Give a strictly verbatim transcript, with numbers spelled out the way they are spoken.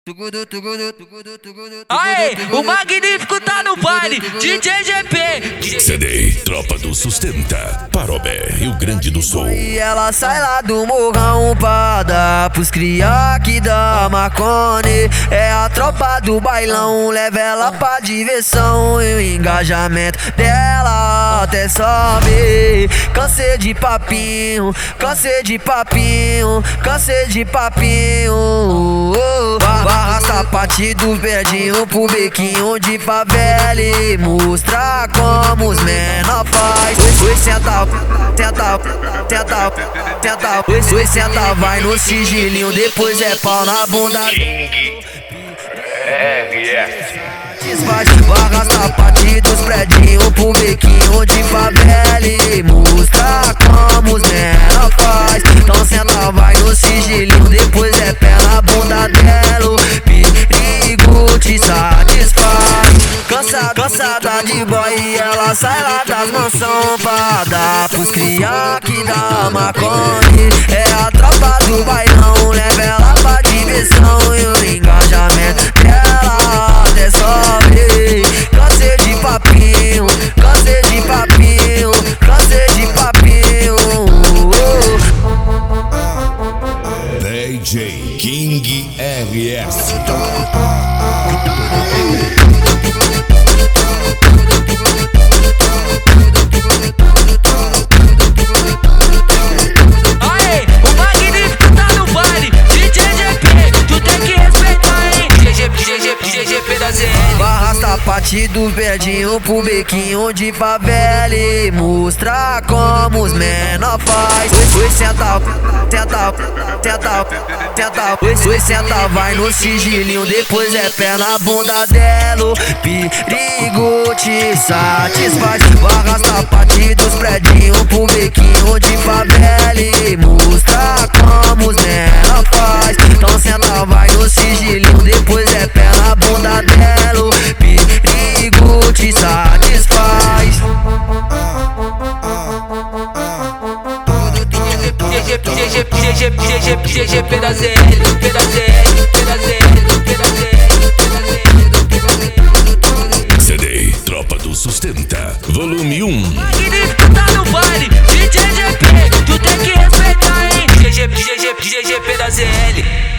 Aê, o Magnífico tá no baile, D J G P. C D Tropa do Sustenta, Parobé, Rio Grande do Sul. E ela sai lá do morrão pra dar pros cria que dá Marconi. É a tropa do bailão, leva ela pra diversão. E o engajamento dela até sobe. Cansei de papinho, cansei de papinho, cansei de papinho. Barra sapatinho do verdinho pro bequinho de favela e mostrar como os menor faz. Oi, senta, senta, senta, senta. Oi, senta, vai no sigilinho, depois é pau na bunda. Desfaz, barra sapatinho dos predinhos pro bequinho de favela e mostrar como os menor faz. Então senta, vai no sigilinho, depois é pé na bunda dela. O perigo te satisfaz. Cansada, cansada de boy, ela sai lá das mansão pra dar pros cria que dá Marconi. É a tropa do bailão, leva ela pra diversão. E o engajamento dela até sobe. Cansei de papinho, cansei de papinho, cansei de papinho. D J King R S. Aê, o Magnífico tá no baile, D J G P. Tu tem que respeitar, hein? D J G P da Z L. Barra sapatinho do verdinho pro bequinho de favela e mostrar como os menor faz. Oi, senta, senta, senta, senta. Oi, senta, vai no sigilinho, depois é pé na bunda dela. O perigo te satisfaz. Barra sapatinho dos predinhos pro bequinho de favela e mostrar como os menor faz. Então senta, vai no sigilinho, depois é pé na bunda dela. O perigo te satisfaz. D J P da Z L, P da Z L, P da Z L, P da Z L. C D Tropa do Sustenta, volume um. Magnífico tá no baile, D J G P. Tu tem que respeitar, hein? D J G P da Z L.